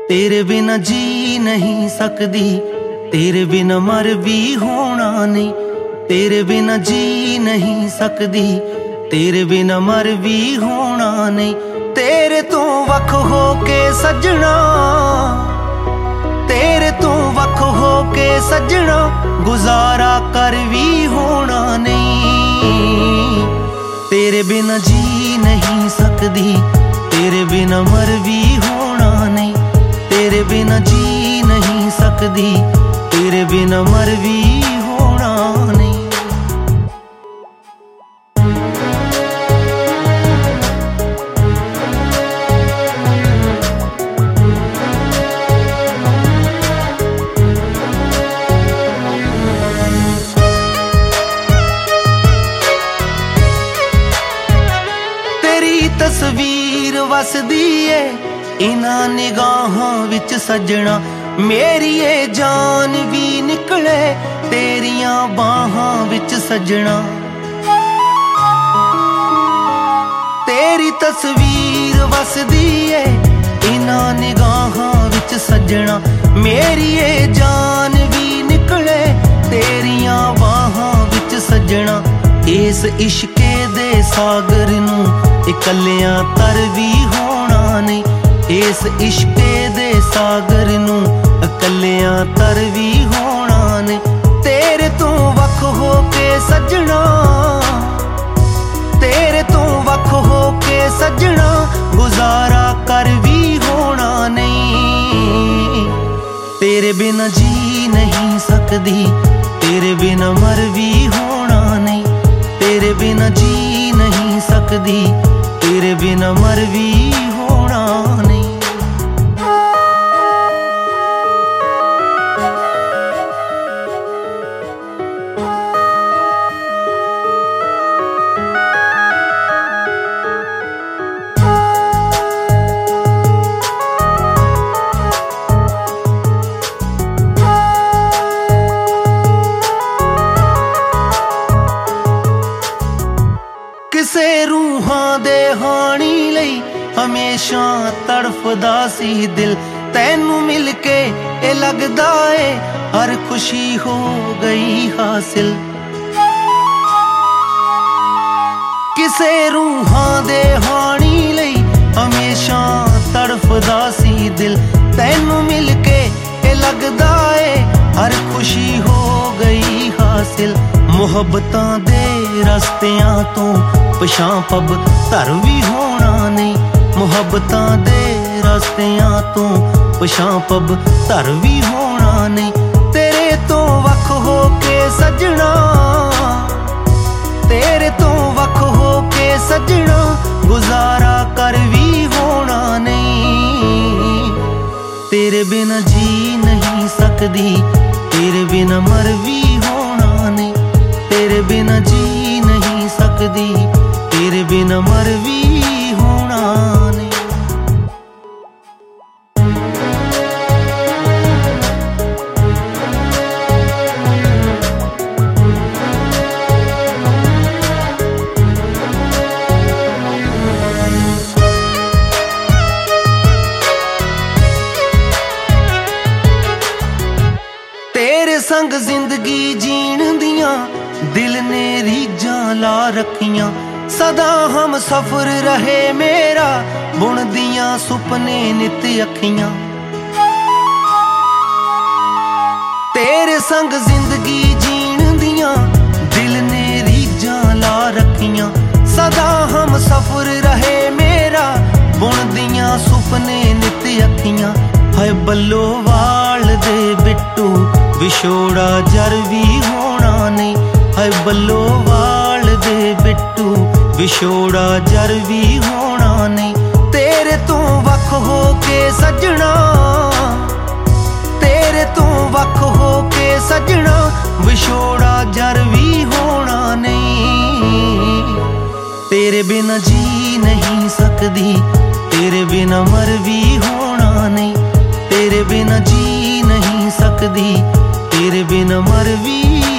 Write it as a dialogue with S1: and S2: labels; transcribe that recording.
S1: तेरे बिना जी नहीं सकदी, तेरे बिना मर भी होना नहीं। तेरे बिना जी नहीं सकदी, तेरे बिना मर भी होना नहीं। तेरे तो वख हो के सजना, तेरे तो वख हो के सजना, गुजारा कर भी होना नहीं। तेरे बिना जी नहीं सकदी, तेरे बिना मर भी होना नहीं। तेरे बिना जी नहीं सकदी, तेरे बिना मर भी होना नहीं। तस्वीर वसदी है इन्हां निगाहां विच सजना, मेरी ये जान भी निकले तेरियां बाहां विच सजना। तेरी तस्वीर वसदी है इन्हां निगाहां विच सजना, मेरी ये जान भी निकले तेरियां बाहां विच सजना। इस इश्के दे सागर नूं इकल्लियां तर भी होना नहीं। इस इश्के दे सागर नूं इकल्लियां तर भी होना नहीं। तेरे तो वख हो के सजना, तेरे तो वख हो के सजना, गुजारा कर भी होना नहीं। तेरे बिना जी नहीं सकदी, तेरे बिना मर भी होना नहीं। तेरे बिना जी नहीं सकदी, तेरे बिना मर भी होना नहीं। किसे रूहां दे हानी लई हमेशा तड़फदा सी दिल, तैनू मिल के ए लगदा ए हर खुशी हो गई हासिल। किसे रूहां दे हानी लई हमेशा तड़फदा सी दिल, तैनू मिल के ए लगदा ए हर खुशी हो गई हासिल। मुहब्बतां दे रस्तियां तो पछां पब धर भी होना नहीं। मुहब्बतां दे रस्तियां तो पछां पब धर भी होना नहीं। तेरे तो वख हो के सजना, तेरे तो वख हो के सजना, गुजारा कर भी होना नहीं। तेरे बिना जी नहीं सकदी, तेरे बिना मर भी होना नहीं। तेरे बिना जी नहीं सकदी, तेरे बिना मर भी होना नहीं। तेरे संग जिंदगी जीण दियां दिल ने रीझां ला रखियां, सदा हम सफर रहे मेरा बुन दियां सुपने नित अखियां। तेरे संग जिंदगी जीण दियां दिल ने रीझां ला रखियां, सदा हम सफर रहे मेरा बुन दियां सुपने नित अखियां। हाय बल्लो वाल दे बिट्टू विछोड़ा जर भी होना नहीं। हाय बल्लो वाल दे बिट्टू विछोड़ा जर भी होना नहीं। तेरे तो वख हो के सजना, तेरे तो वख हो के सजना, विछोड़ा जर भी होना नहीं। तेरे बिना जी नहीं सकदी, तेरे बिना मर भी होना नहीं। तेरे बिना जी नहीं सकदी, तेरे बिना मर भी